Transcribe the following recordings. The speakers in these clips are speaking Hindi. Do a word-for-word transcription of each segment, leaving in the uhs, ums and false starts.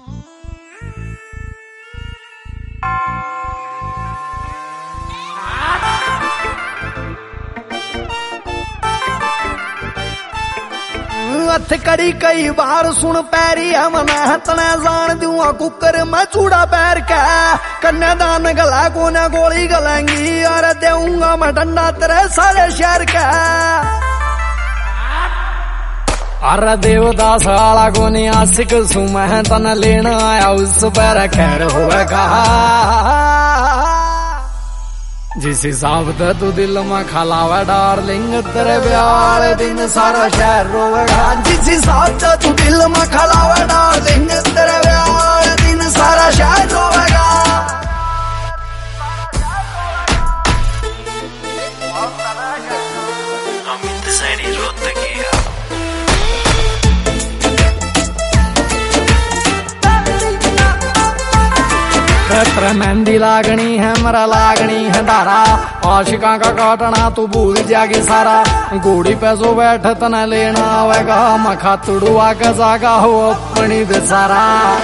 हथ कड़ी कई बार सुन पैरी है मैं तने जान दूंगा कुकर मैं चूड़ा पैर के कन्यादान गला को न गोली गलेंगी और देऊंगा मैं डंडा तेरे सारे शहर का। अरे देवदास आला को नहीं आशिक सु मैं तन लेना आया उस पर खैर होगा जिस हिसाब से तू दिल में खलावा डार्लिंग तेरे ब्याह दिन सारा शहर रोवेगा। जिस हिसाब से तू दिल में खलावा डार्लिंग तेरे ब्याह दिन सारा शहर रोवेगा। अमित सैनी रोहतकी तेरे मेहंदी लागनी है मरा लागनी है धारा आशिका का काटना तू भूल जागी सारा। घोड़ी पे जो बैठ तना लेना आवेगा मखा तुड़ुआ का जागा हो अपनी बेसारा।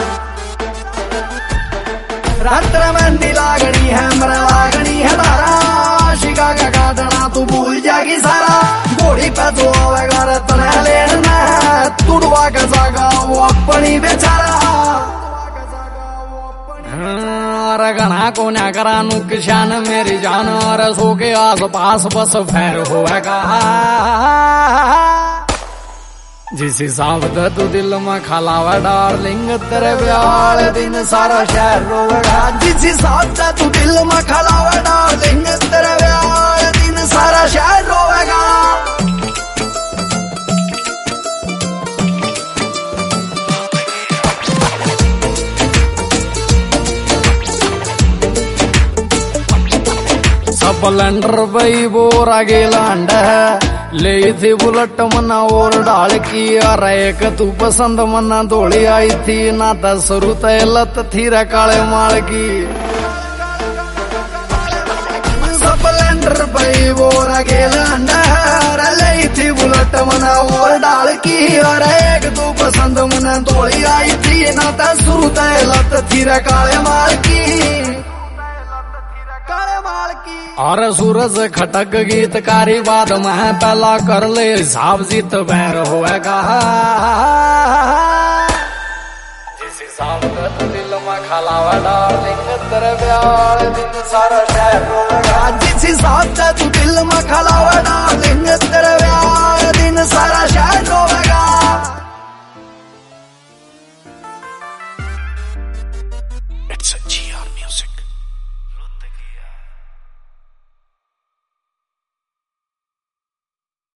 तेरे मेहंदी लागनी है मरा लागनी है धारा आशिका का काटना तू भूल जागी सारा। घोड़ी पे जो आवेगा तना लेना तुड़ुआ का जागा हो अपनी बेचारा। घना को न करा नुकसान मेरी जान और सो के आस पास बस फैर होगा। जिस हिसाब से तू दिल में खलावा डार्लिंग तेरे ब्याह दिन सारा शहर रोवेगा। जिस हिसाब से तू दिल में खलावा डार्लिंग तेरे ब्याह दिन सारा शहर रोवेगा। स्प्लेंडर बई बोरा गेलांड ले थी बुलेट मना और डाल की और एक तू पसंद मना दौड़ी आई थी ना दस रुते लत थी रे काले माल की। स्प्लेंडर बई बोरा गेलांड ले थी बुलेट मना और डाल की और एक तू पसंद मना दौड़ी आई थी ना दस रुते लत थी रे काले माल की। और सूरज खटक गीतकारी बाद में पहला कर ले हिसाब जीत बैर होएगा। जिस हिसाब से दिल में खलावा डार्लिंग तेरे ब्याह दिन सारा शहर रोवेगा। जिस हिसाब से तू दिल में खलावा डार्लिंग तेरे ब्याह दिन सारा शहर रोवेगा।